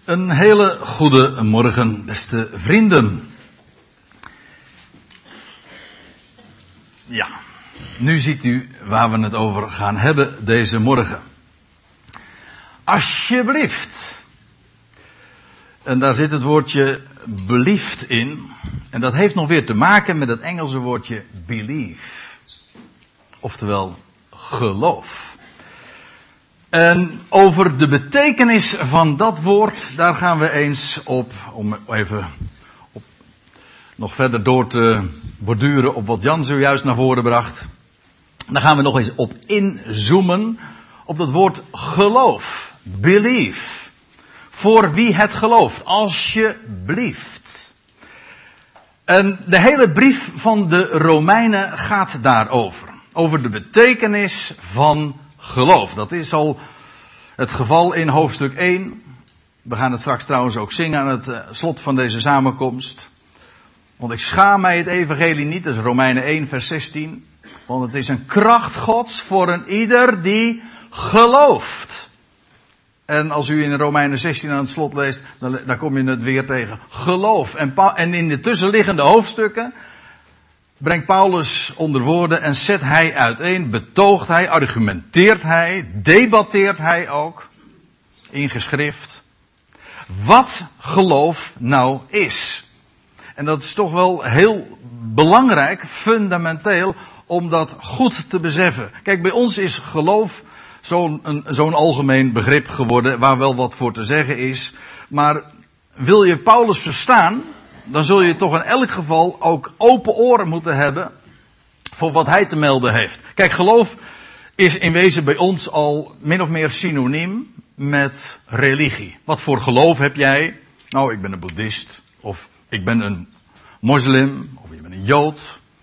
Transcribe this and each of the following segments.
Een hele goede morgen, beste vrienden. Ja, nu ziet u waar we het over gaan hebben deze morgen. Alsjeblieft. En daar zit het woordje believed in. En dat heeft nog weer te maken met het Engelse woordje believe. Oftewel geloof. En over de betekenis van dat woord, daar gaan we eens op, om even nog verder door te borduren op wat Jan zojuist naar voren bracht. Daar gaan we nog eens op inzoomen op dat woord geloof, believe. Voor wie het gelooft, alsjeblieft. En de hele brief van de Romeinen gaat daarover. Over de betekenis van geloof. Dat is al het geval in hoofdstuk 1. We gaan het straks trouwens ook zingen aan het slot van deze samenkomst. Want ik schaam mij het evangelie niet. Dat is Romeinen 1 vers 16. Want het is een kracht Gods voor een ieder die gelooft. En als u in Romeinen 16 aan het slot leest, dan kom je het weer tegen. Geloof. En in de tussenliggende hoofdstukken brengt Paulus onder woorden en zet hij uiteen, betoogt hij, argumenteert hij, debatteert hij ook, in geschrift, wat geloof nou is. En dat is toch wel heel belangrijk, fundamenteel, om dat goed te beseffen. Kijk, bij ons is geloof zo'n algemeen begrip geworden, waar wel wat voor te zeggen is. Maar wil je Paulus verstaan, dan zul je toch in elk geval ook open oren moeten hebben voor wat hij te melden heeft. Kijk, geloof is in wezen bij ons al min of meer synoniem met religie. Wat voor geloof heb jij? Nou, ik ben een boeddhist, of ik ben een moslim, of ik ben een jood.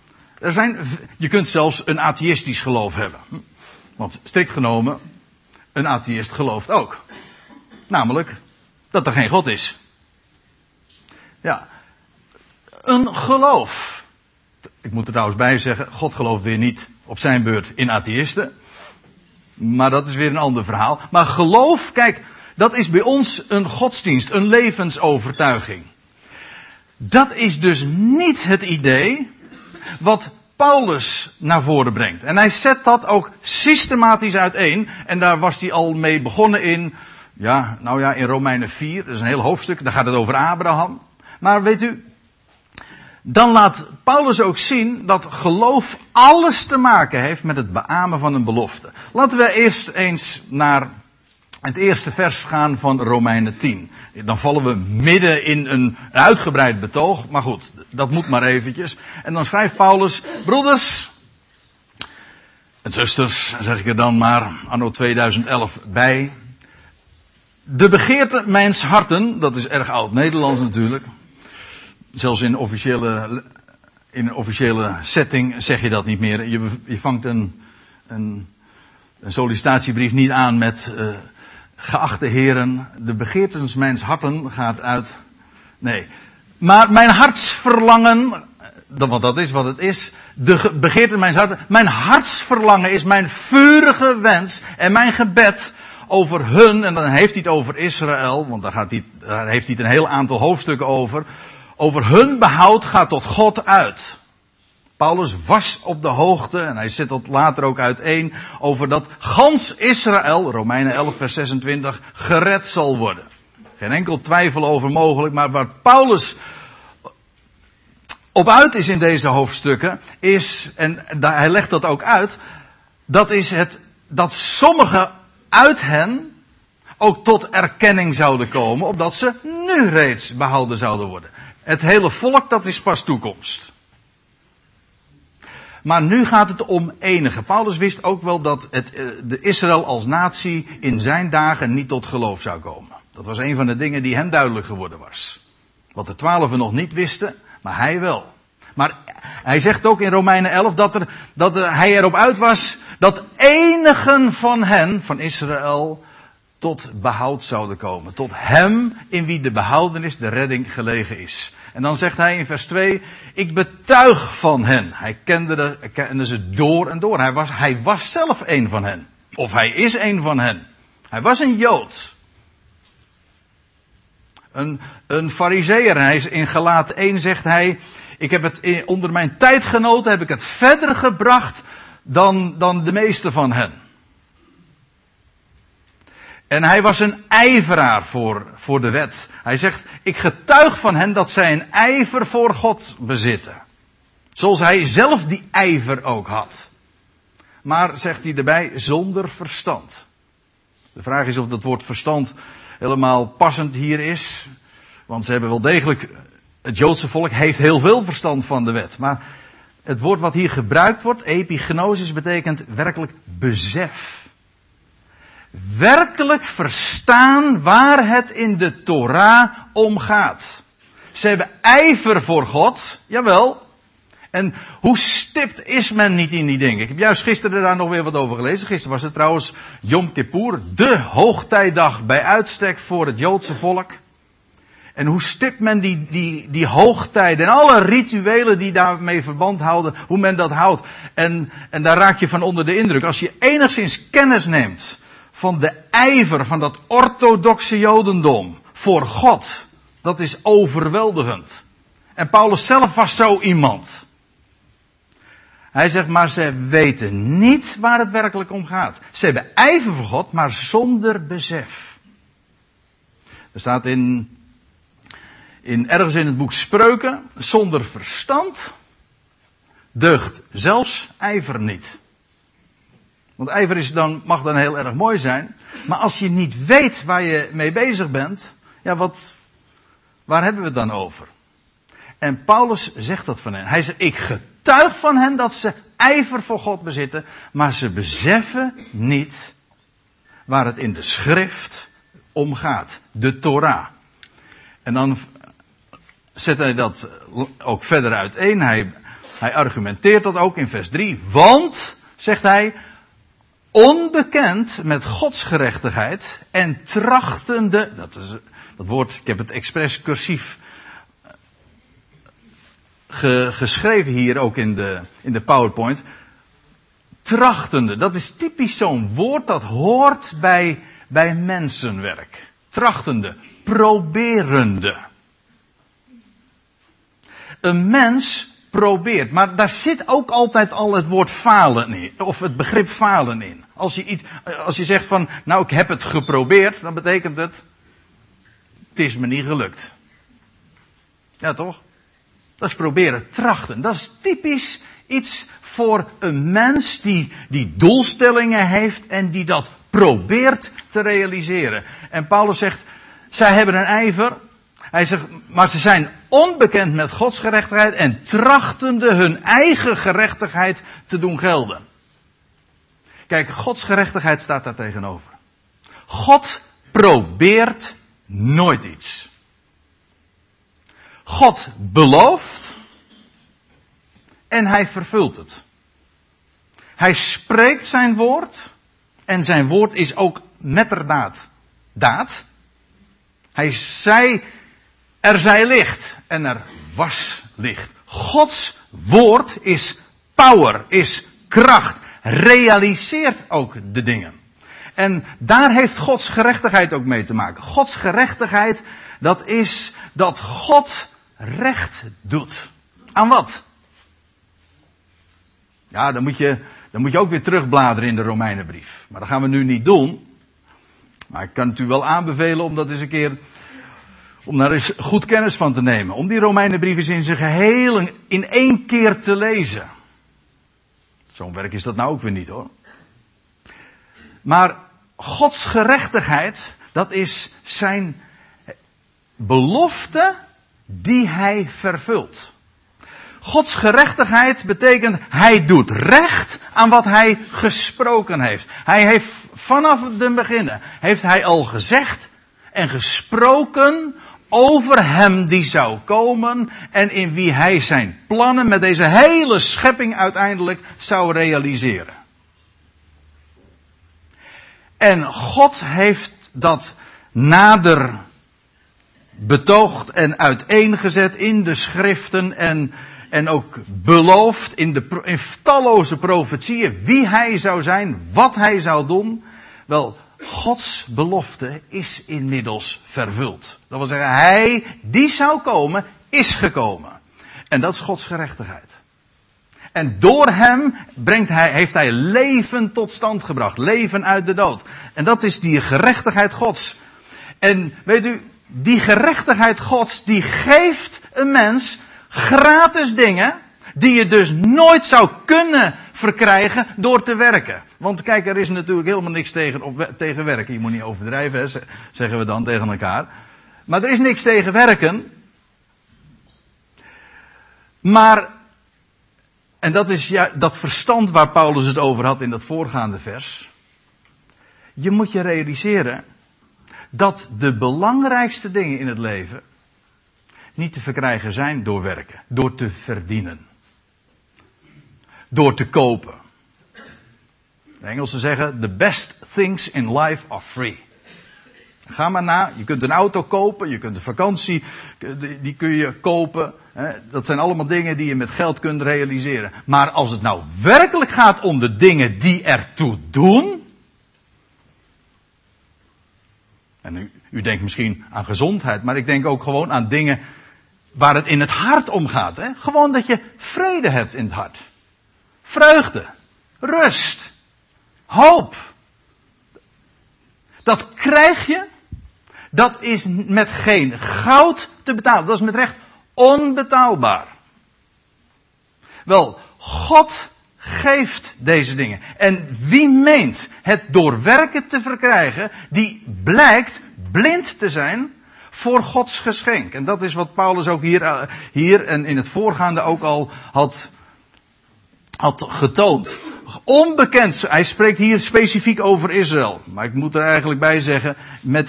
Je kunt zelfs een atheïstisch geloof hebben. Want strikt genomen, een atheïst gelooft ook. Namelijk dat er geen God is. Ja. Een geloof. Ik moet er trouwens bij zeggen, God gelooft weer niet op zijn beurt in atheïsten. Maar dat is weer een ander verhaal. Maar geloof, kijk, dat is bij ons een godsdienst, een levensovertuiging. Dat is dus niet het idee wat Paulus naar voren brengt. En hij zet dat ook systematisch uiteen. En daar was hij al mee begonnen in Romeinen 4. Dat is een heel hoofdstuk, daar gaat het over Abraham. Maar weet u, dan laat Paulus ook zien dat geloof alles te maken heeft met het beamen van een belofte. Laten we eerst eens naar het eerste vers gaan van Romeinen 10. Dan vallen we midden in een uitgebreid betoog, maar goed, dat moet maar eventjes. En dan schrijft Paulus, broeders en zusters, zeg ik er dan maar, anno 2011 bij. De begeerte mijns harten, dat is erg oud-Nederlands natuurlijk. Zelfs in een officiële setting zeg je dat niet meer. Je vangt een sollicitatiebrief niet aan met geachte heren, de begeertes mijns harten gaat uit. Nee. Maar mijn hartsverlangen, want dat is wat het is, de begeerte mijns harten, mijn hartsverlangen is mijn vurige wens en mijn gebed over hun, en dan heeft hij het over Israël, want daar heeft hij het een heel aantal hoofdstukken over. Over hun behoud gaat tot God uit. Paulus was op de hoogte, en hij zet dat later ook uiteen, over dat gans Israël, Romeinen 11 vers 26, gered zal worden. Geen enkel twijfel over mogelijk, maar waar Paulus op uit is in deze hoofdstukken, is, en hij legt dat ook uit, dat is dat sommigen uit hen ook tot erkenning zouden komen, opdat ze nu reeds behouden zouden worden. Het hele volk, dat is pas toekomst. Maar nu gaat het om enige. Paulus wist ook wel dat de Israël als natie in zijn dagen niet tot geloof zou komen. Dat was een van de dingen die hem duidelijk geworden was. Wat de 12 nog niet wisten, maar hij wel. Maar hij zegt ook in Romeinen 11 dat hij erop uit was dat enigen van hen, van Israël, tot behoud zouden komen. Tot hem in wie de behoudenis, de redding gelegen is. En dan zegt hij in vers 2, ik betuig van hen. Hij kende ze door en door. Hij was zelf een van hen. Of hij is een van hen. Hij was een Jood. Een farizeeër. In Galaten 1 zegt hij, ik heb het onder mijn tijdgenoten heb ik het verder gebracht dan de meeste van hen. En hij was een ijveraar voor de wet. Hij zegt, ik getuig van hen dat zij een ijver voor God bezitten. Zoals hij zelf die ijver ook had. Maar, zegt hij erbij, zonder verstand. De vraag is of dat woord verstand helemaal passend hier is. Want ze hebben wel degelijk, het Joodse volk heeft heel veel verstand van de wet. Maar het woord wat hier gebruikt wordt, epignosis, betekent werkelijk besef. Werkelijk verstaan waar het in de Torah om gaat. Ze hebben ijver voor God, jawel. En hoe stipt is men niet in die dingen? Ik heb juist gisteren daar nog weer wat over gelezen. Gisteren was het trouwens Yom Kippur, de hoogtijdag bij uitstek voor het Joodse volk. En hoe stipt men die hoogtijden en alle rituelen die daarmee verband houden, hoe men dat houdt. En daar raak je van onder de indruk. Als je enigszins kennis neemt van de ijver van dat orthodoxe Jodendom voor God, dat is overweldigend. En Paulus zelf was zo iemand. Hij zegt, maar ze weten niet waar het werkelijk om gaat. Ze hebben ijver voor God, maar zonder besef. Er staat ergens in het boek Spreuken, zonder verstand deugt zelfs ijver niet. Want ijver mag dan heel erg mooi zijn. Maar als je niet weet waar je mee bezig bent, ja, waar hebben we het dan over? En Paulus zegt dat van hen. Hij zegt, ik getuig van hen dat ze ijver voor God bezitten, maar ze beseffen niet waar het in de schrift om gaat. De Torah. En dan zet hij dat ook verder uiteen. Hij argumenteert dat ook in vers 3. Want, zegt hij, onbekend met Gods gerechtigheid en trachtende, dat woord, ik heb het expres cursief geschreven hier ook in de PowerPoint. Trachtende, dat is typisch zo'n woord dat hoort bij mensenwerk. Trachtende, proberende. Een mens probeert, maar daar zit ook altijd al het woord falen in, of het begrip falen in. Als je zegt van, nou ik heb het geprobeerd, dan betekent het is me niet gelukt. Ja toch? Dat is proberen, trachten. Dat is typisch iets voor een mens die doelstellingen heeft en die dat probeert te realiseren. En Paulus zegt, zij hebben een ijver. Hij zegt, maar ze zijn onbekend met Gods gerechtigheid en trachtende hun eigen gerechtigheid te doen gelden. Kijk, Gods gerechtigheid staat daar tegenover. God probeert nooit iets. God belooft en hij vervult het. Hij spreekt zijn woord en zijn woord is ook metterdaad. Daad. Hij zei, er zij licht en er was licht. Gods woord is power, is kracht, realiseert ook de dingen. En daar heeft Gods gerechtigheid ook mee te maken. Gods gerechtigheid, dat is dat God recht doet. Aan wat? Ja, dan moet je ook weer terugbladeren in de Romeinenbrief. Maar dat gaan we nu niet doen. Maar ik kan het u wel aanbevelen om dat eens een keer, om daar eens goed kennis van te nemen. Om die Romeinenbrief eens in zijn geheel in één keer te lezen. Zo'n werk is dat nou ook weer niet hoor. Maar Gods gerechtigheid, dat is zijn belofte die hij vervult. Gods gerechtigheid betekent, hij doet recht aan wat hij gesproken heeft. Hij heeft vanaf den beginnen, heeft hij al gezegd en gesproken over hem die zou komen en in wie hij zijn plannen met deze hele schepping uiteindelijk zou realiseren. En God heeft dat nader betoogd en uiteengezet in de schriften en ook beloofd in talloze profetieën wie hij zou zijn, wat hij zou doen. Wel, Gods belofte is inmiddels vervuld. Dat wil zeggen, hij die zou komen, is gekomen. En dat is Gods gerechtigheid. En door hem heeft hij leven tot stand gebracht. Leven uit de dood. En dat is die gerechtigheid Gods. En weet u, die gerechtigheid Gods, die geeft een mens gratis dingen, die je dus nooit zou kunnen verkrijgen door te werken. Want kijk, er is natuurlijk helemaal niks tegen werken. Je moet niet overdrijven, hè, zeggen we dan tegen elkaar. Maar er is niks tegen werken. Maar, en dat is ja, dat verstand waar Paulus het over had in dat voorgaande vers. Je moet je realiseren dat de belangrijkste dingen in het leven niet te verkrijgen zijn door werken, door te verdienen. Door te kopen. De Engelsen zeggen, the best things in life are free. Ga maar na, je kunt een auto kopen, je kunt een vakantie, die kun je kopen. Dat zijn allemaal dingen die je met geld kunt realiseren. Maar als het nou werkelijk gaat om de dingen die ertoe doen. En u denkt misschien aan gezondheid, maar ik denk ook gewoon aan dingen waar het in het hart om gaat. Hè? Gewoon dat je vrede hebt in het hart. Vreugde, rust, hoop. Dat krijg je, dat is met geen goud te betalen. Dat is met recht onbetaalbaar. Wel, God geeft deze dingen. En wie meent het door werken te verkrijgen, die blijkt blind te zijn voor Gods geschenk. En dat is wat Paulus ook hier en in het voorgaande ook al had getoond. Onbekend, hij spreekt hier specifiek over Israël. Maar ik moet er eigenlijk bij zeggen, met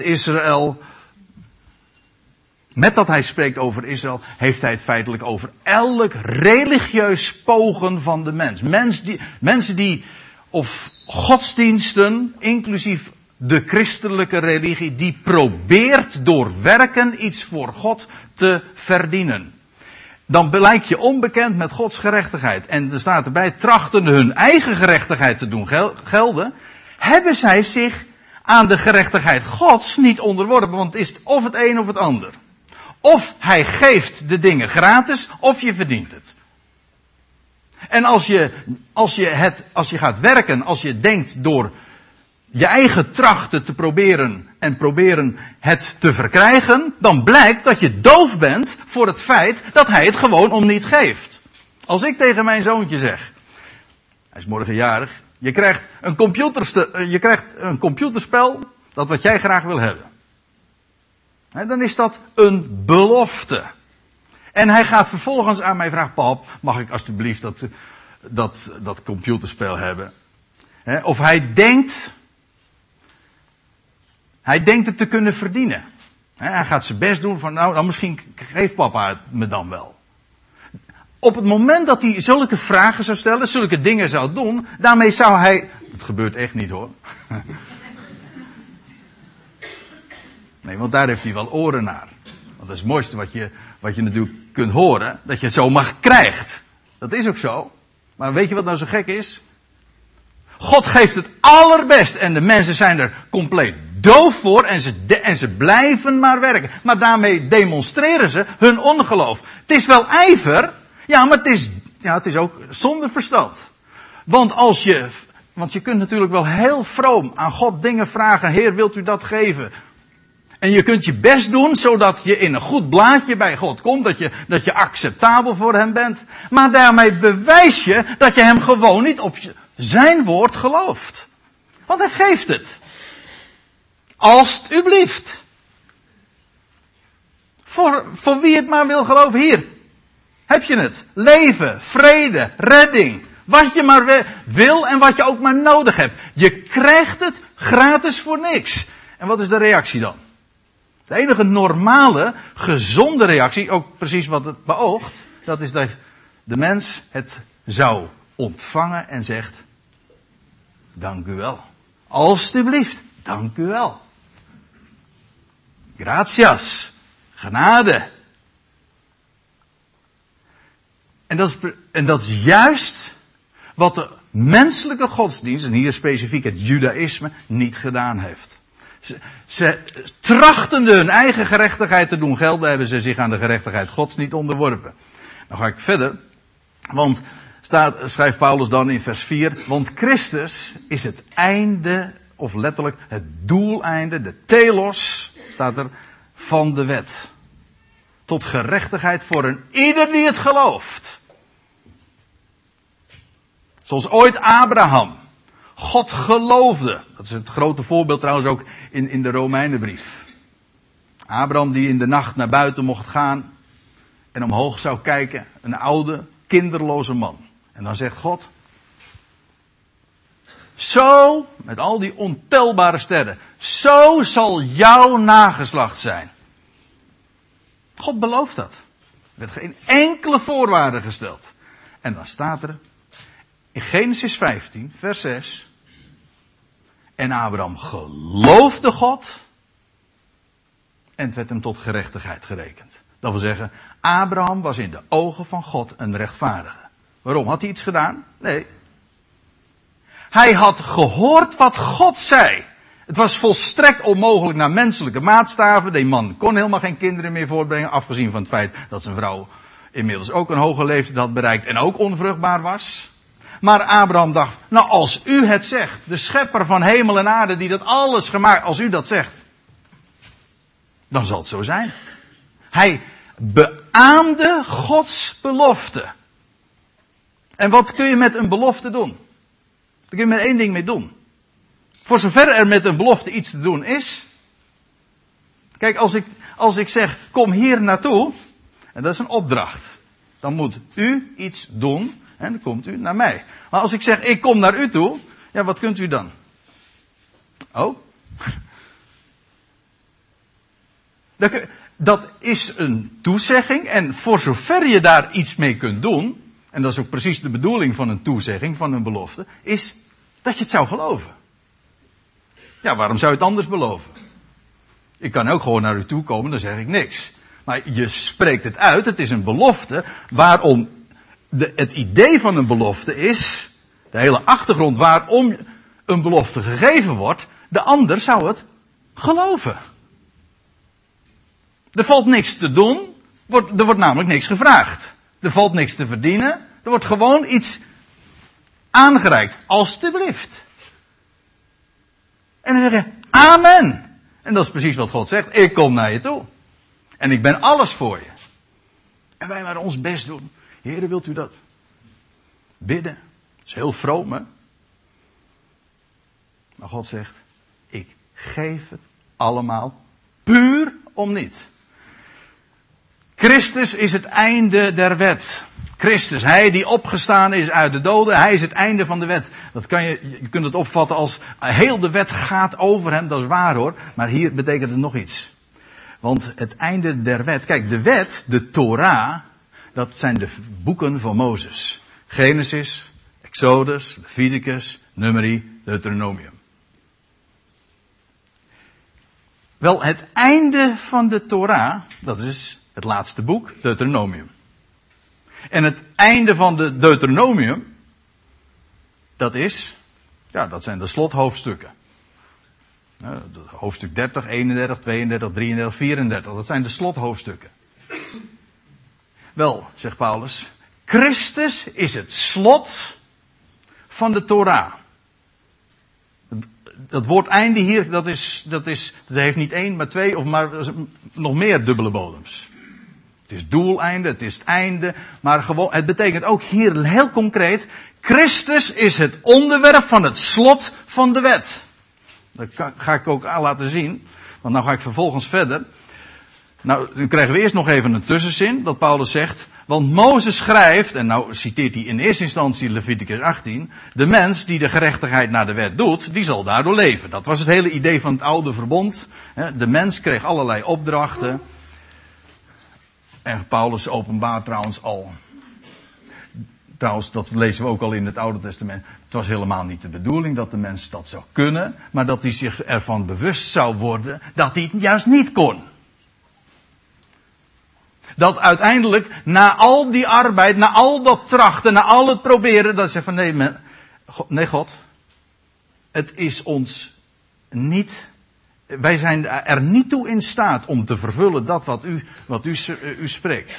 dat hij spreekt over Israël, heeft hij het feitelijk over elk religieus pogen van de mens. Mensen die, of godsdiensten, inclusief de christelijke religie, die probeert door werken iets voor God te verdienen. Dan blijkt je onbekend met Gods gerechtigheid. En er staat erbij, trachten hun eigen gerechtigheid te doen gelden, hebben zij zich aan de gerechtigheid Gods niet onderworpen. Want het is of het een of het ander. Of hij geeft de dingen gratis, of je verdient het. En als je gaat werken, als je denkt door je eigen trachten te proberen het te verkrijgen, dan blijkt dat je doof bent voor het feit dat hij het gewoon om niet geeft. Als ik tegen mijn zoontje zeg, hij is morgen jarig, je krijgt een computerspel, dat wat jij graag wil hebben. En dan is dat een belofte. En hij gaat vervolgens aan mij vragen, pap, mag ik alsjeblieft dat computerspel hebben? Of hij denkt het te kunnen verdienen. Hij gaat zijn best doen van, nou misschien geeft papa het me dan wel. Op het moment dat hij zulke vragen zou stellen, zulke dingen zou doen, daarmee zou hij, dat gebeurt echt niet hoor. Nee, want daar heeft hij wel oren naar. Want dat is het mooiste wat je natuurlijk kunt horen, dat je het zomaar krijgt. Dat is ook zo. Maar weet je wat nou zo gek is? God geeft het allerbest en de mensen zijn er compleet doof voor en ze blijven maar werken. Maar daarmee demonstreren ze hun ongeloof. Het is wel ijver, ja, maar het is ook zonder verstand. Want je kunt natuurlijk wel heel vroom aan God dingen vragen. Heer, wilt u dat geven? En je kunt je best doen, zodat je in een goed blaadje bij God komt, dat je acceptabel voor hem bent. Maar daarmee bewijs je dat je hem gewoon niet op zijn woord gelooft. Want hij geeft het. Alsjeblieft. Voor wie het maar wil geloven, hier. Heb je het. Leven, vrede, redding. Wat je maar wil en wat je ook maar nodig hebt. Je krijgt het gratis voor niks. En wat is de reactie dan? De enige normale, gezonde reactie, ook precies wat het beoogt, dat is dat de mens het zou ontvangen en zegt, dank u wel. Alsjeblieft, dank u wel. Gratias, genade. En dat is juist wat de menselijke godsdienst, en hier specifiek het judaïsme, niet gedaan heeft. Ze trachtende hun eigen gerechtigheid te doen gelden, hebben ze zich aan de gerechtigheid Gods niet onderworpen. Dan ga ik verder, want schrijft Paulus dan in vers 4, want Christus is het einde, of letterlijk het doeleinde, de telos, staat er, van de wet. Tot gerechtigheid voor een ieder die het gelooft. Zoals ooit Abraham. God geloofde. Dat is het grote voorbeeld trouwens ook in de Romeinenbrief. Abraham die in de nacht naar buiten mocht gaan en omhoog zou kijken. Een oude, kinderloze man. En dan zegt God, zo, met al die ontelbare sterren, zo zal jouw nageslacht zijn. God belooft dat. Er werd geen enkele voorwaarde gesteld. En dan staat er in Genesis 15, vers 6. En Abraham geloofde God. En het werd hem tot gerechtigheid gerekend. Dat wil zeggen, Abraham was in de ogen van God een rechtvaardige. Waarom? Had hij iets gedaan? Nee. Hij had gehoord wat God zei. Het was volstrekt onmogelijk naar menselijke maatstaven. Die man kon helemaal geen kinderen meer voortbrengen. Afgezien van het feit dat zijn vrouw inmiddels ook een hoge leeftijd had bereikt en ook onvruchtbaar was. Maar Abraham dacht, nou als u het zegt, de schepper van hemel en aarde die dat alles gemaakt, als u dat zegt, dan zal het zo zijn. Hij beaamde Gods belofte. En wat kun je met een belofte doen? Daar kun je met één ding mee doen. Voor zover er met een belofte iets te doen is. Kijk, als ik zeg, kom hier naartoe. En dat is een opdracht. Dan moet u iets doen. En dan komt u naar mij. Maar als ik zeg, ik kom naar u toe. Ja, wat kunt u dan? Oh. Dat is een toezegging. En voor zover je daar iets mee kunt doen. En dat is ook precies de bedoeling van een toezegging, van een belofte. Is dat je het zou geloven. Ja, waarom zou je het anders beloven? Ik kan ook gewoon naar u toe komen, dan zeg ik niks. Maar je spreekt het uit, het is een belofte. Waarom het idee van een belofte is, de hele achtergrond waarom een belofte gegeven wordt, de ander zou het geloven. Er valt niks te doen, er wordt namelijk niks gevraagd. Er valt niks te verdienen, er wordt gewoon iets aangereikt. Alstublieft. En dan zeg je, amen. En dat is precies wat God zegt. Ik kom naar je toe. En ik ben alles voor je. En wij maar ons best doen. Heere, wilt u dat? Bidden. Dat is heel vroom, hè? Maar God zegt, ik geef het allemaal puur om niet. Christus is het einde der wet. Christus, hij die opgestaan is uit de doden, hij is het einde van de wet. Je kunt het opvatten als heel de wet gaat over hem, dat is waar hoor. Maar hier betekent het nog iets. Want het einde der wet, kijk, de wet, de Torah, dat zijn de boeken van Mozes. Genesis, Exodus, Leviticus, Numeri, Deuteronomium. Wel, het einde van de Torah, dat is het laatste boek, Deuteronomium. En het einde van de Deuteronomium, dat zijn de slothoofdstukken. Hoofdstuk 30, 31, 32, 33, 34, dat zijn de slothoofdstukken. Wel, zegt Paulus, Christus is het slot van de Torah. Dat woord einde hier, dat heeft niet één, maar twee, of maar nog meer dubbele bodems. Het is doeleinde, het is het einde, maar gewoon, het betekent ook hier heel concreet, Christus is het onderwerp van het slot van de wet. Dat ga ik ook aan laten zien, want nou ga ik vervolgens verder. Nou, nu krijgen we eerst nog even een tussenzin, dat Paulus zegt, want Mozes schrijft, en nou citeert hij in eerste instantie Leviticus 18, de mens die de gerechtigheid naar de wet doet, die zal daardoor leven. Dat was het hele idee van het oude verbond. De mens kreeg allerlei opdrachten. En Paulus openbaart trouwens, dat lezen we ook al in het Oude Testament. Het was helemaal niet de bedoeling dat de mens dat zou kunnen, maar dat hij zich ervan bewust zou worden dat hij het juist niet kon. Dat uiteindelijk, na al die arbeid, na al dat trachten, na al het proberen, dat ze van nee God, het is ons niet, wij zijn er niet toe in staat om te vervullen dat wat u spreekt.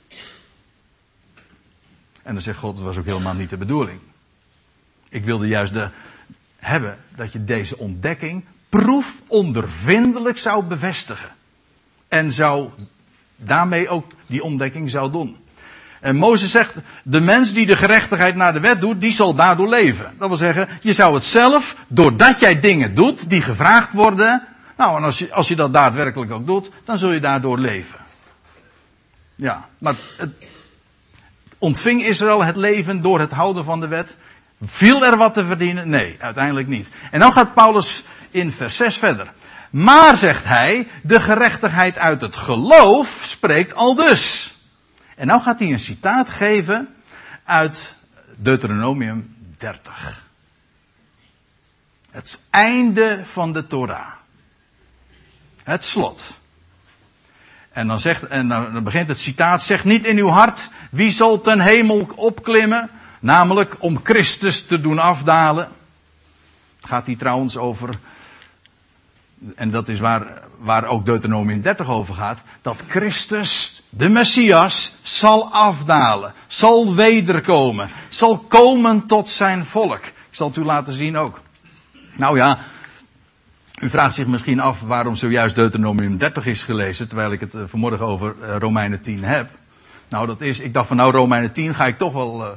En dan zegt God, dat was ook helemaal niet de bedoeling. Ik wilde juist hebben dat je deze ontdekking proefondervindelijk zou bevestigen. En daarmee ook die ontdekking zou doen. En Mozes zegt, de mens die de gerechtigheid naar de wet doet, die zal daardoor leven. Dat wil zeggen, je zou het zelf, doordat jij dingen doet die gevraagd worden, nou, en als je dat daadwerkelijk ook doet, dan zul je daardoor leven. Ja, maar ontving Israël het leven door het houden van de wet? Viel er wat te verdienen? Nee, uiteindelijk niet. En dan gaat Paulus in vers 6 verder. Maar, zegt hij, de gerechtigheid uit het geloof spreekt aldus. En nou gaat hij een citaat geven uit Deuteronomium 30. Het einde van de Torah. Het slot. En dan begint het citaat, zeg niet in uw hart, wie zal ten hemel opklimmen? Namelijk om Christus te doen afdalen. Gaat hij trouwens over, en dat is waar ook Deuteronomium 30 over gaat, dat Christus, de Messias, zal afdalen, zal wederkomen, zal komen tot zijn volk. Ik zal het u laten zien ook. Nou ja, u vraagt zich misschien af waarom zojuist Deuteronomium 30 is gelezen, terwijl ik het vanmorgen over Romeinen 10 heb. Nou, ik dacht van Romeinen 10 ga ik toch wel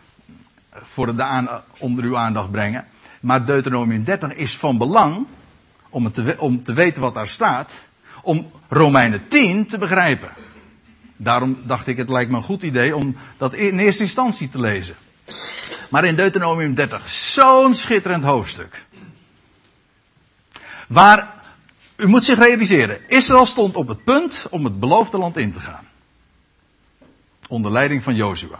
onder uw aandacht brengen. Maar Deuteronomium 30 is van belang, om te weten wat daar staat, om Romeinen 10 te begrijpen. Daarom dacht ik, het lijkt me een goed idee om dat in eerste instantie te lezen. Maar in Deuteronomium 30, zo'n schitterend hoofdstuk. Waar, u moet zich realiseren, Israël stond op het punt om het beloofde land in te gaan. Onder leiding van Jozua.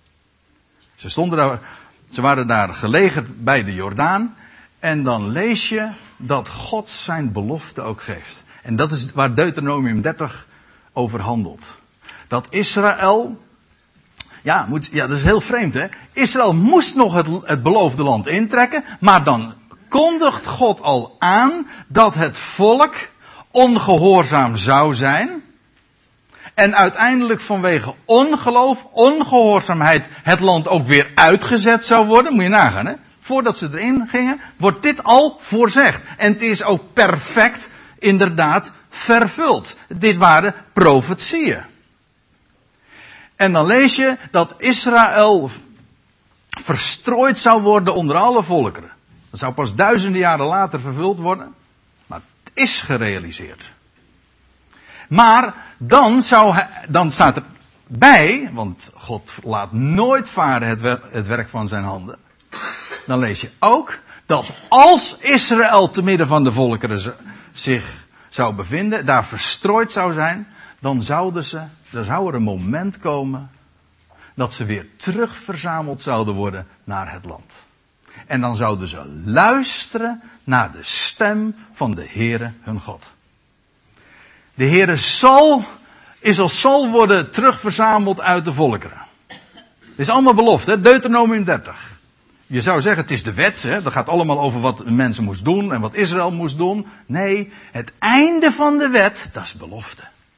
Ze waren daar gelegerd bij de Jordaan. En dan lees je dat God zijn belofte ook geeft. En dat is waar Deuteronomium 30 over handelt. Dat Israël, dat is heel vreemd hè. Israël moest nog het beloofde land intrekken. Maar dan kondigt God al aan dat het volk ongehoorzaam zou zijn. En uiteindelijk vanwege ongeloof, ongehoorzaamheid, het land ook weer uitgezet zou worden. Moet je nagaan, hè? Voordat ze erin gingen, wordt dit al voorzegd. En het is ook perfect, inderdaad, vervuld. Dit waren profetieën. En dan lees je dat Israël verstrooid zou worden onder alle volkeren. Dat zou pas duizenden jaren later vervuld worden. Maar het is gerealiseerd. Maar dan staat erbij, want God laat nooit varen het werk van zijn handen. Dan lees je ook dat als Israël te midden van de volkeren zich zou bevinden, daar verstrooid zou zijn, dan zou er een moment komen dat ze weer terug verzameld zouden worden naar het land. En dan zouden ze luisteren naar de stem van de Heere hun God. De Heere zal worden terugverzameld uit de volkeren. Dit is allemaal belofte, hè? Deuteronomium 30. Je zou zeggen, het is de wet, hè? Dat gaat allemaal over wat mensen moest doen en wat Israël moest doen. Nee, het einde van de wet, dat is belofte.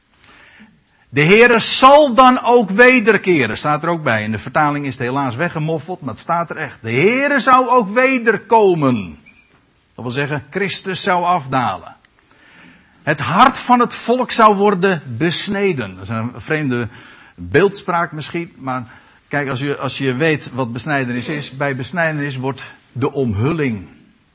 De Heere zal dan ook wederkeren, staat er ook bij. In de vertaling is het helaas weggemoffeld, maar het staat er echt. De Heere zou ook wederkomen. Dat wil zeggen, Christus zou afdalen. Het hart van het volk zou worden besneden. Dat is een vreemde beeldspraak misschien, maar kijk, als je weet wat besnijdenis is, bij besnijdenis wordt de omhulling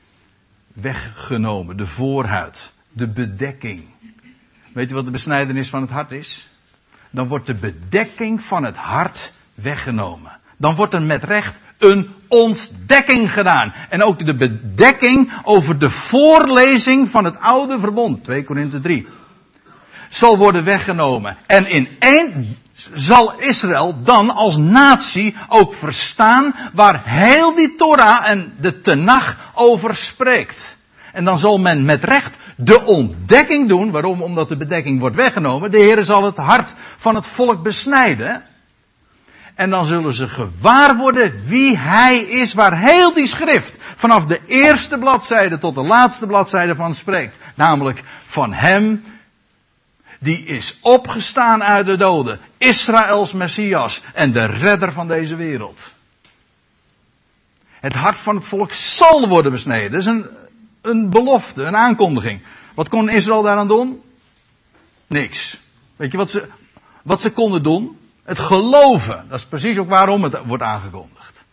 weggenomen, de voorhuid, de bedekking. Weet je wat de besnijdenis van het hart is? Dan wordt de bedekking van het hart weggenomen. Dan wordt er met recht een ontdekking gedaan. En ook de bedekking over de voorlezing van het oude verbond. 2 Korinthe 3. Zal worden weggenomen. En in één zal Israël dan als natie ook verstaan waar heel die Torah en de Tenach over spreekt. En dan zal men met recht de ontdekking doen. Waarom? Omdat de bedekking wordt weggenomen. De Heere zal het hart van het volk besnijden. En dan zullen ze gewaar worden wie Hij is, waar heel die schrift vanaf de eerste bladzijde tot de laatste bladzijde van spreekt. Namelijk van Hem die is opgestaan uit de doden. Israëls Messias en de redder van deze wereld. Het hart van het volk zal worden besneden. Dat is een belofte, een aankondiging. Wat kon Israël daaraan doen? Niks. Weet je wat ze konden doen? Het geloven. Dat is precies ook waarom het wordt aangekondigd.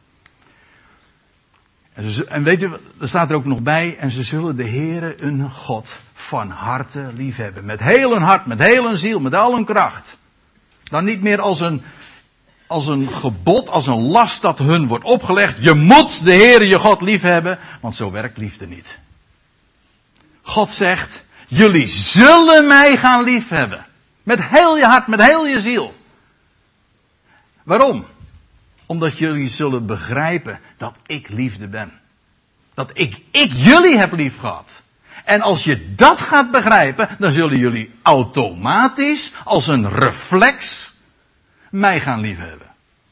En weet je, er staat er ook nog bij. En ze zullen de Heere hun God van harte liefhebben. Met heel hun hart, met heel hun ziel, met al hun kracht. Dan niet meer als een gebod, als een last dat hun wordt opgelegd. Je moet de Heere je God liefhebben. Want zo werkt liefde niet. God zegt, jullie zullen mij gaan liefhebben. Met heel je hart, met heel je ziel. Waarom? Omdat jullie zullen begrijpen dat ik liefde ben. Dat ik jullie heb lief gehad. En als je dat gaat begrijpen, dan zullen jullie automatisch, als een reflex, mij gaan liefhebben.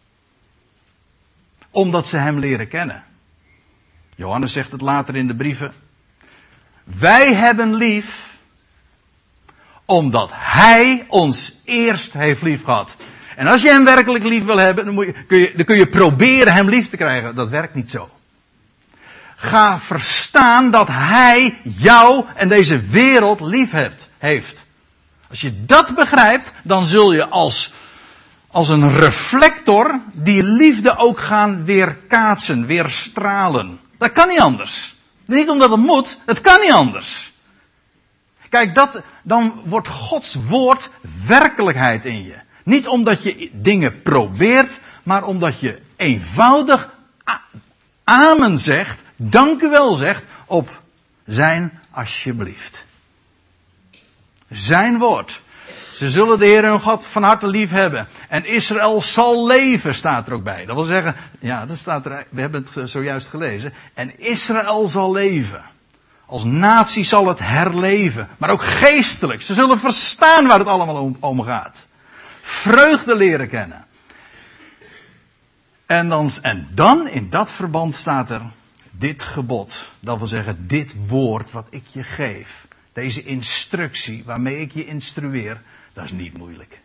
Omdat ze hem leren kennen. Johannes zegt het later in de brieven. Wij hebben lief, omdat hij ons eerst heeft lief gehad. En als je hem werkelijk lief wil hebben, dan kun je proberen hem lief te krijgen. Dat werkt niet zo. Ga verstaan dat hij jou en deze wereld lief heeft. Als je dat begrijpt, dan zul je als een reflector die liefde ook gaan weerkaatsen, weerstralen. Dat kan niet anders. Niet omdat het moet, het kan niet anders. Kijk, dan wordt Gods woord werkelijkheid in je. Niet omdat je dingen probeert, maar omdat je eenvoudig amen zegt, dank u wel zegt, op zijn alsjeblieft. Zijn woord. Ze zullen de Heer hun God van harte lief hebben. En Israël zal leven, staat er ook bij. Dat wil zeggen, ja, dat staat er, we hebben het zojuist gelezen. En Israël zal leven. Als natie zal het herleven. Maar ook geestelijk. Ze zullen verstaan waar het allemaal om gaat. Vreugde leren kennen. En dan in dat verband staat er dit gebod. Dat wil zeggen dit woord wat ik je geef. Deze instructie waarmee ik je instrueer. Dat is niet moeilijk.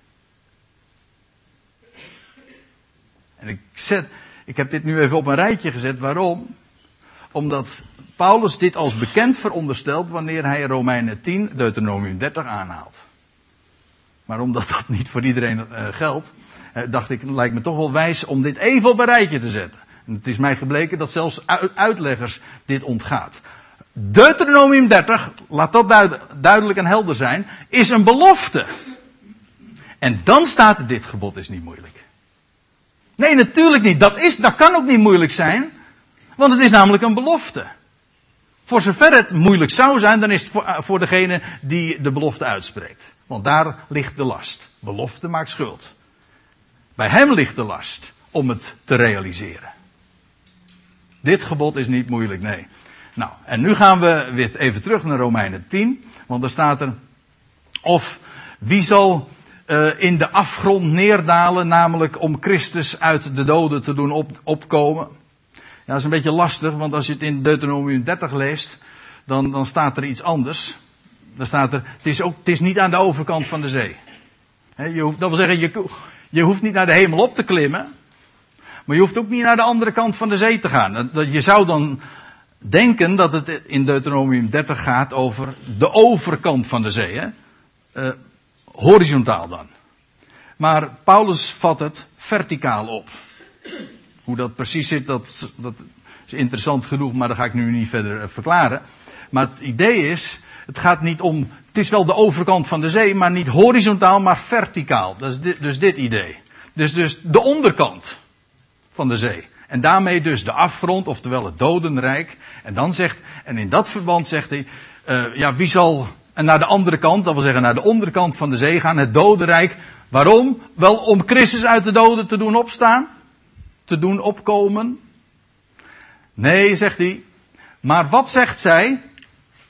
En ik heb dit nu even op een rijtje gezet. Waarom? Omdat Paulus dit als bekend veronderstelt wanneer hij Romeinen 10, Deuteronomium 30 aanhaalt. Maar omdat dat niet voor iedereen geldt, dacht ik, het lijkt me toch wel wijs om dit even op een rijtje te zetten. En het is mij gebleken dat zelfs uitleggers dit ontgaat. Deuteronomium 30, laat dat duidelijk en helder zijn, is een belofte. En dan staat er, dit gebod is niet moeilijk. Nee, natuurlijk niet. Dat kan ook niet moeilijk zijn. Want het is namelijk een belofte. Voor zover het moeilijk zou zijn, dan is het voor degene die de belofte uitspreekt. Want daar ligt de last. Belofte maakt schuld. Bij hem ligt de last om het te realiseren. Dit gebod is niet moeilijk, nee. Nou, en nu gaan we weer even terug naar Romeinen 10. Want daar staat er, of wie zal in de afgrond neerdalen, namelijk om Christus uit de doden te doen opkomen. Ja, dat is een beetje lastig, want als je het in Deuteronomium 30 leest, dan staat er iets anders. Dan staat er, het is niet aan de overkant van de zee. Dat wil zeggen, je hoeft niet naar de hemel op te klimmen, maar je hoeft ook niet naar de andere kant van de zee te gaan. Je zou dan denken dat het in Deuteronomium 30 gaat over de overkant van de zee. Horizontaal dan. Maar Paulus vat het verticaal op. Hoe dat precies zit, dat is interessant genoeg, maar dat ga ik nu niet verder verklaren. Maar het idee is, het gaat niet om, het is wel de overkant van de zee, maar niet horizontaal, maar verticaal. Dat is dus dit idee. Dus de onderkant van de zee. En daarmee dus de afgrond, oftewel het dodenrijk. En in dat verband zegt hij, wie zal naar de andere kant, dat wil zeggen naar de onderkant van de zee gaan, het dodenrijk. Waarom? Wel om Christus uit de doden te doen opstaan? Te doen opkomen? Nee, zegt hij. Maar wat zegt zij?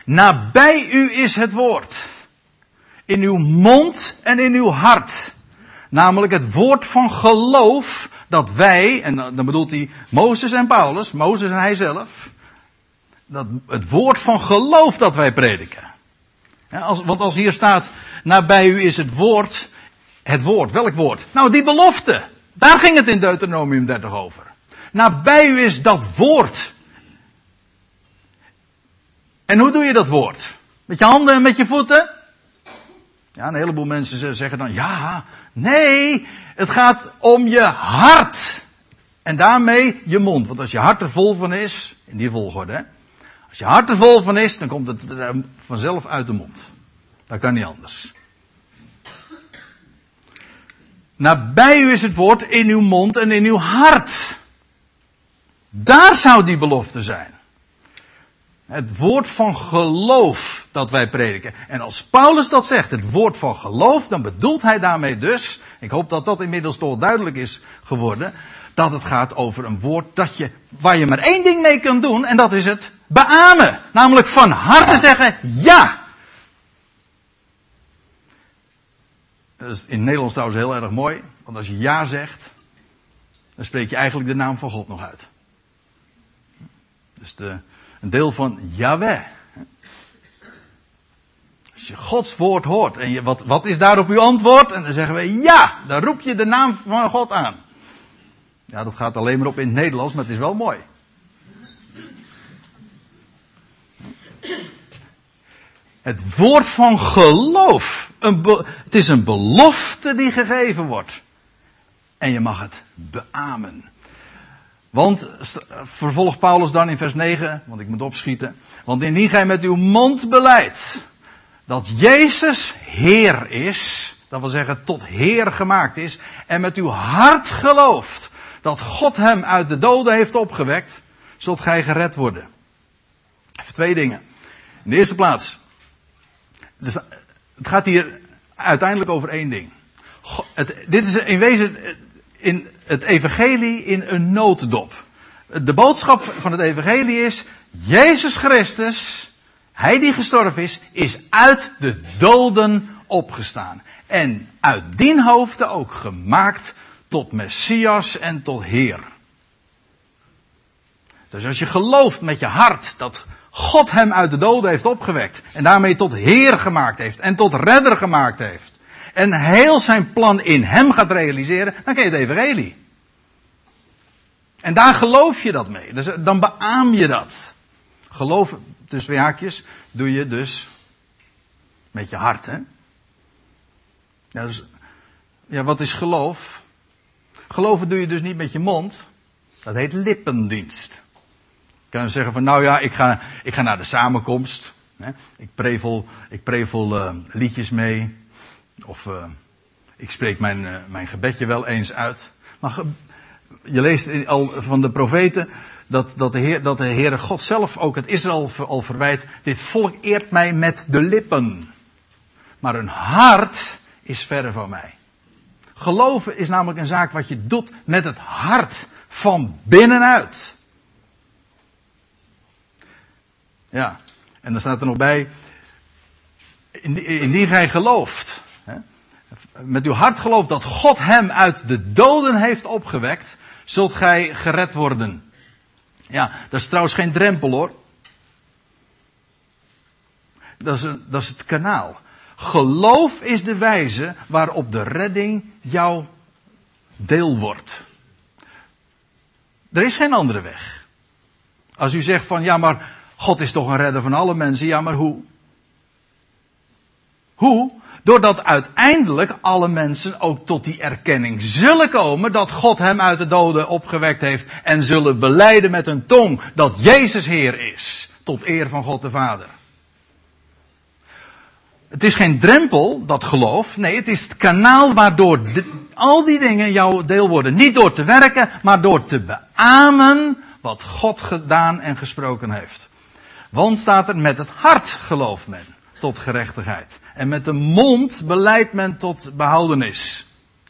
Nabij u is het woord. In uw mond en in uw hart. Namelijk het woord van geloof dat wij, en dan bedoelt hij Mozes en Paulus, Mozes en hij zelf. Het woord van geloof dat wij prediken. Want als hier staat, nabij u is het woord, welk woord? Nou, die belofte. Daar ging het in Deuteronomium 30 over. Nabij u is dat woord. En hoe doe je dat woord? Met je handen en met je voeten? Ja, een heleboel mensen zeggen dan, ja, nee, het gaat om je hart. En daarmee je mond. Want als je hart er vol van is, in die volgorde, hè. Als je hart er vol van is, dan komt het vanzelf uit de mond. Dat kan niet anders. Nabij u is het woord in uw mond en in uw hart. Daar zou die belofte zijn. Het woord van geloof dat wij prediken. En als Paulus dat zegt, het woord van geloof, dan bedoelt hij daarmee dus, ik hoop dat dat inmiddels toch duidelijk is geworden, dat het gaat over een woord waar je maar één ding mee kunt doen, en dat is het beamen. Namelijk van harte zeggen, ja. Dat is in het Nederlands trouwens heel erg mooi, want als je ja zegt, dan spreek je eigenlijk de naam van God nog uit. Dus een deel van Yahweh. Als je Gods woord hoort en wat is daarop uw antwoord? En dan zeggen we ja, dan roep je de naam van God aan. Ja, dat gaat alleen maar op in het Nederlands, maar het is wel mooi. Het woord van geloof. Het is een belofte die gegeven wordt. En je mag het beamen. Want, vervolgt Paulus dan in vers 9, want ik moet opschieten. Want indien gij met uw mond belijdt dat Jezus Heer is, dat wil zeggen tot Heer gemaakt is, en met uw hart gelooft dat God hem uit de doden heeft opgewekt, zult gij gered worden. Even twee dingen. In de eerste plaats, dus het gaat hier uiteindelijk over één ding. Dit is in wezen in het evangelie in een notendop. De boodschap van het evangelie is, Jezus Christus, hij die gestorven is uit de doden opgestaan. En uit dien hoofde ook gemaakt tot Messias en tot Heer. Dus als je gelooft met je hart dat God hem uit de doden heeft opgewekt en daarmee tot Heer gemaakt heeft en tot Redder gemaakt heeft en heel zijn plan in hem gaat realiseren, dan ken je het evangelie. En daar geloof je dat mee. Dus dan beaam je dat. Geloof, tussen twee haakjes, doe je dus met je hart, hè. Ja, dus, wat is geloof? Geloven doe je dus niet met je mond. Dat heet lippendienst. Je kan zeggen van, nou ja, ik ga naar de samenkomst. Hè. Ik prevel liedjes mee. Of ik spreek mijn gebedje wel eens uit. Maar je leest al van de profeten dat de Heere God zelf ook het Israël al verwijt. Dit volk eert mij met de lippen. Maar hun hart is verre van mij. Geloven is namelijk een zaak wat je doet met het hart van binnenuit. Ja, en dan staat er nog bij, indien gij gelooft, hè, met uw hart gelooft dat God hem uit de doden heeft opgewekt, zult gij gered worden. Ja, dat is trouwens geen drempel hoor. Dat is het kanaal. Geloof is de wijze waarop de redding jouw deel wordt. Er is geen andere weg. Als u zegt van, ja maar God is toch een redder van alle mensen, ja maar hoe? Hoe? Doordat uiteindelijk alle mensen ook tot die erkenning zullen komen dat God hem uit de doden opgewekt heeft en zullen belijden met hun tong dat Jezus Heer is, tot eer van God de Vader. Het is geen drempel, dat geloof. Nee, het is het kanaal waardoor al die dingen jouw deel worden. Niet door te werken, maar door te beamen wat God gedaan en gesproken heeft. Want staat er, met het hart gelooft men tot gerechtigheid. En met de mond belijdt men tot behoudenis.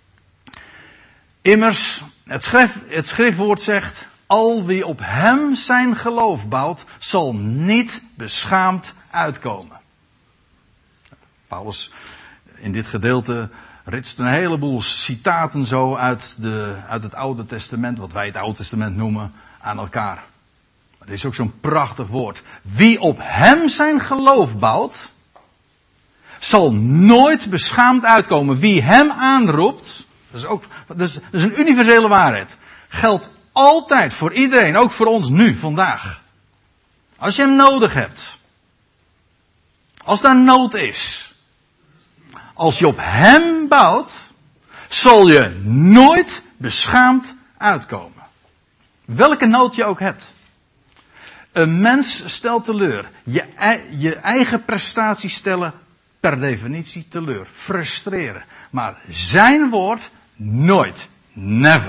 Immers, het schriftwoord zegt, al wie op hem zijn geloof bouwt, zal niet beschaamd uitkomen. Paulus in dit gedeelte ritst een heleboel citaten zo uit het Oude Testament, wat wij het Oude Testament noemen, aan elkaar. Maar er is ook zo'n prachtig woord. Wie op hem zijn geloof bouwt, zal nooit beschaamd uitkomen. Wie hem aanroept, dat is een universele waarheid. Geldt altijd voor iedereen, ook voor ons nu, vandaag. Als je hem nodig hebt. Als daar nood is. Als je op hem bouwt, zal je nooit beschaamd uitkomen. Welke nood je ook hebt. Een mens stelt teleur. Je eigen prestatie stellen per definitie teleur. Frustreren. Maar zijn woord nooit. Never.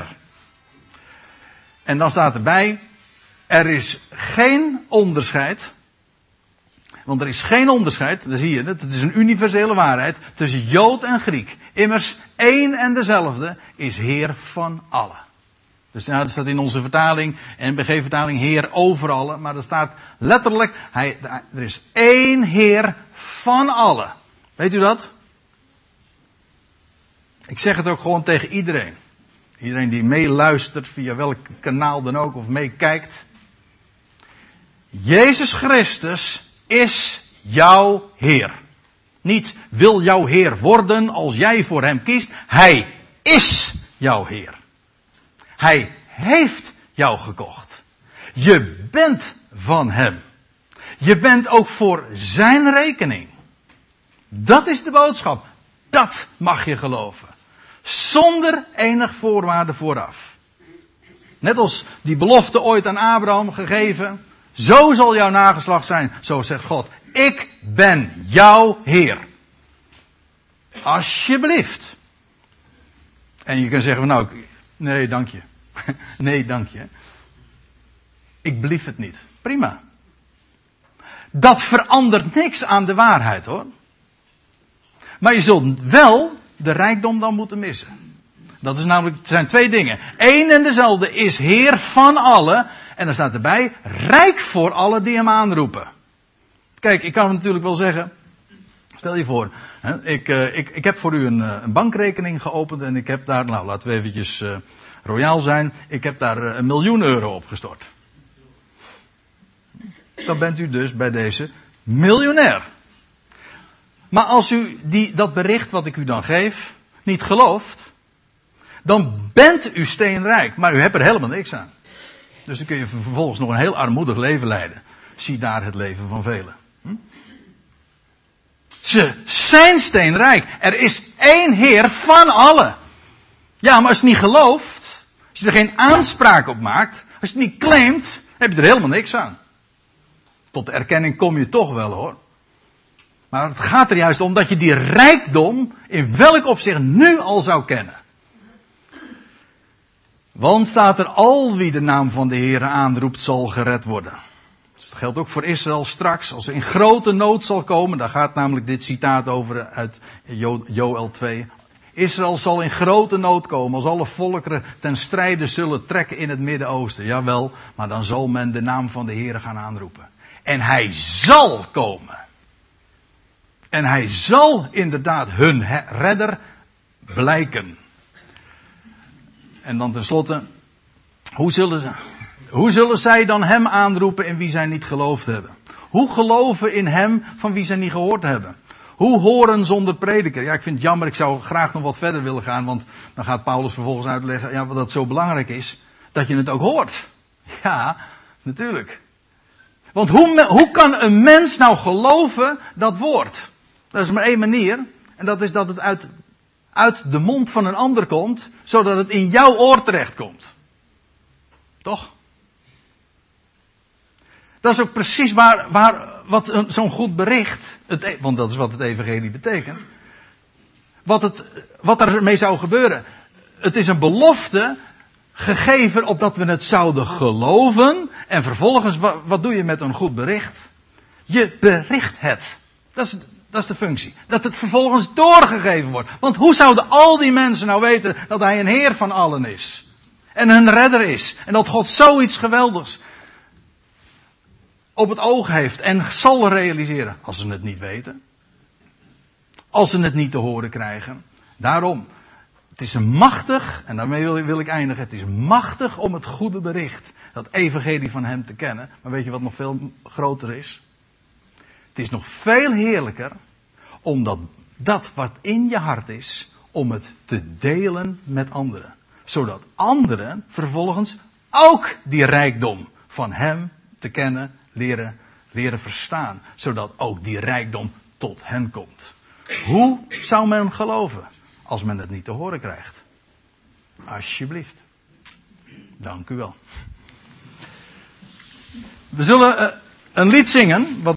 En dan staat erbij, er is geen onderscheid. Want er is geen onderscheid, dan zie je het is een universele waarheid, tussen Jood en Griek. Immers één en dezelfde is Heer van allen. Dus ja, dat staat in onze vertaling, NBG-vertaling, Heer over allen. Maar er staat letterlijk, er is één Heer van allen. Weet u dat? Ik zeg het ook gewoon tegen iedereen. Iedereen die meeluistert via welk kanaal dan ook of meekijkt. Jezus Christus is jouw Heer. Niet wil jouw Heer worden als jij voor hem kiest. Hij is jouw Heer. Hij heeft jou gekocht. Je bent van hem. Je bent ook voor zijn rekening. Dat is de boodschap. Dat mag je geloven. Zonder enig voorwaarde vooraf. Net als die belofte ooit aan Abraham gegeven. Zo zal jouw nageslacht zijn. Zo zegt God. Ik ben jouw Heer. Alsjeblieft. En je kunt zeggen van nou, nee dank je. Nee dank je. Ik belief het niet. Prima. Dat verandert niks aan de waarheid hoor. Maar je zult wel de rijkdom dan moeten missen. Dat is namelijk, het zijn twee dingen. Eén en dezelfde is Heer van allen. En dan staat erbij, rijk voor allen die hem aanroepen. Kijk, ik kan natuurlijk wel zeggen, stel je voor, ik heb voor u een bankrekening geopend en ik heb daar, nou laten we eventjes royaal zijn, ik heb daar €1 miljoen opgestort. Dan bent u dus bij deze miljonair. Maar als u dat bericht wat ik u dan geef niet gelooft, dan bent u steenrijk, maar u hebt er helemaal niks aan. Dus dan kun je vervolgens nog een heel armoedig leven leiden. Zie daar het leven van velen. Ze zijn steenrijk. Er is één Heer van allen. Ja, maar als je het niet gelooft, als je er geen aanspraak op maakt, als je het niet claimt, heb je er helemaal niks aan. Tot de erkenning kom je toch wel hoor. Maar het gaat er juist om dat je die rijkdom in welk opzicht nu al zou kennen. Want staat er, al wie de naam van de Heere aanroept zal gered worden. Dus dat geldt ook voor Israël straks, als er in grote nood zal komen. Daar gaat namelijk dit citaat over uit Joël 2. Israël zal in grote nood komen als alle volkeren ten strijde zullen trekken in het Midden-Oosten. Jawel, maar dan zal men de naam van de Heere gaan aanroepen. En hij zal komen. En hij zal inderdaad hun redder blijken. En dan tenslotte, hoe zullen zij dan hem aanroepen in wie zij niet geloofd hebben? Hoe geloven in hem van wie zij niet gehoord hebben? Hoe horen zonder prediker? Ja, ik vind het jammer, ik zou graag nog wat verder willen gaan, want dan gaat Paulus vervolgens uitleggen, ja, wat dat zo belangrijk is, dat je het ook hoort. Ja, natuurlijk. Want hoe kan een mens nou geloven dat woord? Dat is maar één manier, en dat is dat het uit de mond van een ander komt, zodat het in jouw oor terecht komt. Toch? Dat is ook precies wat zo'n goed bericht, want dat is wat het evangelie betekent, wat ermee zou gebeuren. Het is een belofte gegeven opdat we het zouden geloven, en vervolgens, wat doe je met een goed bericht? Je bericht het. Dat is de functie. Dat het vervolgens doorgegeven wordt. Want hoe zouden al die mensen nou weten dat hij een Heer van allen is? En hun redder is. En dat God zoiets geweldigs op het oog heeft en zal realiseren als ze het niet weten. Als ze het niet te horen krijgen. Daarom, het is machtig, en daarmee wil ik eindigen, het is machtig om het goede bericht, dat evangelie van hem te kennen. Maar weet je wat nog veel groter is? Het is nog veel heerlijker, omdat dat wat in je hart is, om het te delen met anderen. Zodat anderen vervolgens ook die rijkdom van hem te kennen, leren verstaan. Zodat ook die rijkdom tot hen komt. Hoe zou men geloven als men het niet te horen krijgt? Alsjeblieft. Dank u wel. We zullen een lied zingen.